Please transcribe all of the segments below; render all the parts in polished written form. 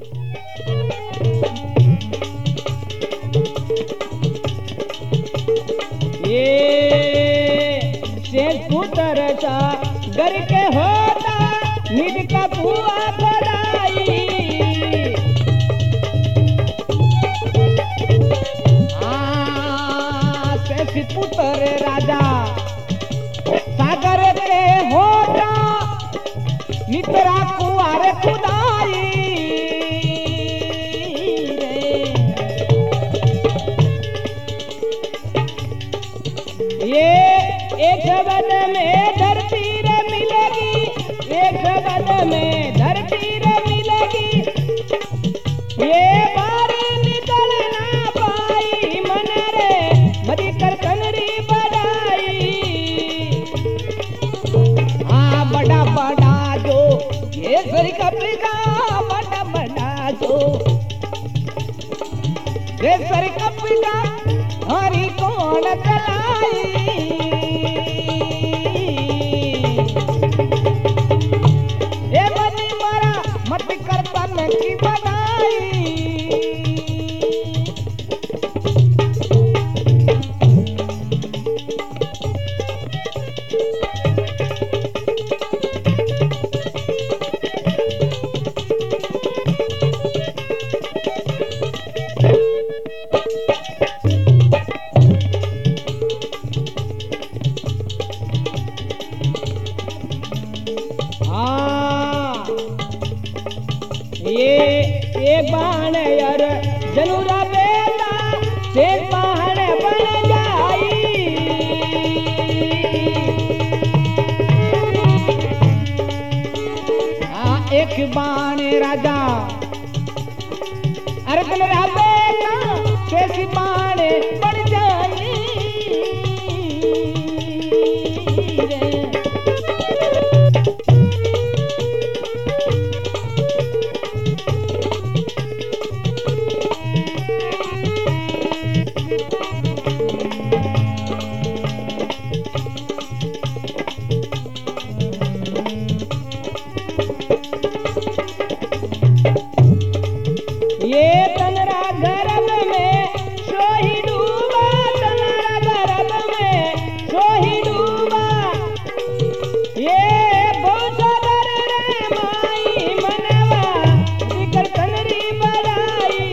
पुत्र सा घर के होता निज का पुआ बड़ाई। पुत्र राजा सागर के होता नितरा कुआर खुदाई। ये एक शब्द में धरती रे मिलेगी, एक शब्द में धरती रे मिलेगी। ये बारी निकल ना पाई मन रे मरी कर कनरी बढ़ाई। हाँ बड़ा बड़ा जो ये सरी का पिता बड़ा बड़ा जो ये सरी का पिता हरी कौन चलाई। की बनाई। ये बाण यार जनुरा बेटा से बाण बन जाई। हाँ एक बाण राजा अर्गन बेटा कैसी बाण बन जाई। ये तनरा गर्भ में सोही डूबा, तनरा गर्भ में सोही डूबा। ये भोसगर रे माई मनवा जिकर तनरी बढ़ाई।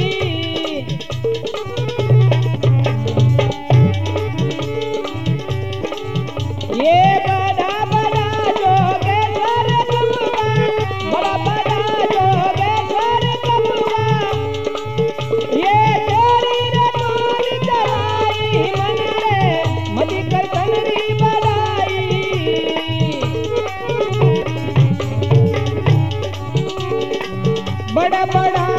ये बड़ा बड़ा जोगेश्वर कबुआ, बड़ा बड़ा जोगेश्वर कबुआ। ये चोरी रे टोली चलाई मन रे मदी कर कनरी बढ़ाई। बड़ा बड़ा